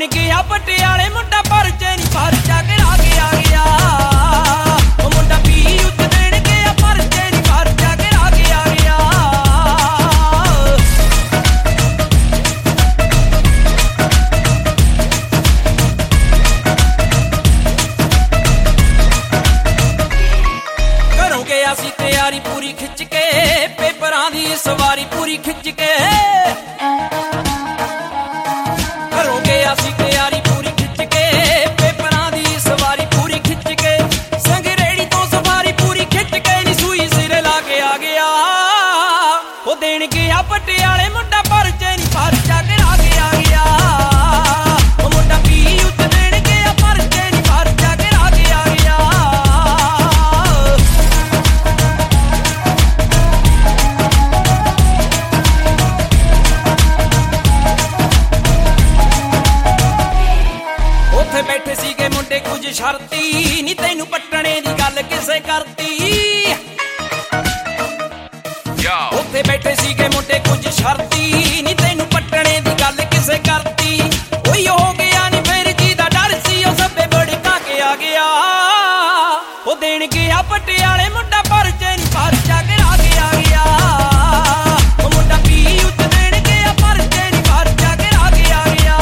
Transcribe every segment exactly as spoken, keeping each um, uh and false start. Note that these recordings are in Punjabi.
ਗਿਆ ਪਟਿਆਲੇ ਮੁੰਡਾ ਪਰਚੇ ਨੀ ਪਰਚਾ ਕਰਾ ਕੇ ਆ ਗਿਆ। ਉਹ ਮੁੰਡਾ ਪੀ ਉੱਤੇ ਦੇਣ ਗਿਆ ਪਰਚੇ ਨੀ ਪਰਚਾ ਕਰਾ ਕੇ ਆ ਗਿਆ। ਘਰੋਂ ਗਿਆ ਸੀ ਤਿਆਰੀ ਪੂਰੀ ਖਿੱਚ ਕੇ ਪੇਪਰਾਂ ਦੀ ਸਵਾਰੀ ਪੂਰੀ ਖਿੱਚ ਕੇ। ਘਰੋਂ ਗਿਆ ਸੀ ਤਿਆਰੀ ਪੂਰੀ ਖਿੱਚ ਕੇ ਪੇਪਰਾਂ ਦੀ ਸਵਾਰੀ ਪੂਰੀ ਖਿੱਚ ਕੇ। ਸੰਗਰੇੜੀ ਤੋਂ ਸਵਾਰੀ ਪੂਰੀ ਖਿੱਚ ਕੇ ਨੀ ਸੂਈ ਸਿਰੇ ਲਾ ਕੇ ਆ ਗਿਆ। ਉਹ ਦੇਣ ਗਿਆ ਪਟਿਆਲੇ ਮੁੰਡਾ ਪਰਚੇ ਨੀ ਪਰਚਾ ਕਰਾ ਕੇ ਆ ਗਿਆ। ਉਹ ਮੁੰਡਾ ਪੀ ਉੱਤੇ ਦੇਣ ਗਿਆ ਪਰਚੇ ਨੀ ਪਰਚਾ ਕਰਾ ਕੇ ਆ ਗਿਆ। ਉੱਥੇ ਬੈਠੇ ਸੀਗੇ ਮੁੰਡੇ ਕੁਝ ਸ਼ਰਤੀ ਨੀ ਤੈਨੂੰ ਪੱਟਣੇ ਦੀ ਗੱਲ ਕਿਸੇ ਕਰਤੀ। ਉੱਥੇ ਬੈਠੇ ਸੀਗੇ ਮੁੰਡੇ ਕੁਝ ਸ਼ਰਤੀ ਨੀ ਤੈਨੂੰ ਪੱਟਣੇ ਦੀ ਗੱਲ ਕਿਸੇ ਕਰਤੀ। ਉਹੀ ਹੋ ਗਿਆ ਨੀ ਫੇਰ ਜੀ ਦਾ ਡਰ ਸੀ ਉਹ ਸਭੇ ਬੜੀ ਕਾ ਕੇ ਆ ਗਿਆ। ਉਹ ਦੇਣ ਗਿਆ ਪਟਿਆਲੇ ਮੁੰਡਾ ਪਰਚੇ ਨੀ ਪਰਚਾ ਕਰਾ ਕੇ ਆ ਗਿਆ। ਉਹ ਮੁੰਡਾ ਪੀ ਉੱਤੇ ਦੇਣ ਗਿਆ ਪਰਚੇ ਨੀ ਪਰਚਾ ਕਰਾ ਕੇ ਆ ਗਿਆ।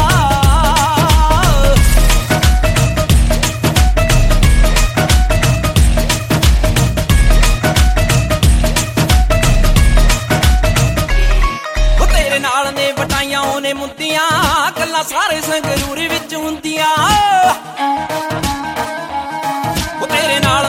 ਨਾਲ ਨੇ ਵਟਾਈਆਂ ਉਹਨੇ ਮੁੰਦੀਆਂ ਗੱਲਾਂ ਸਾਰੇ ਸੰਗਰੂਰ ਵਿੱਚ ਹੁੰਦੀਆਂ। ਉਹ ਤੇਰੇ ਨਾਲ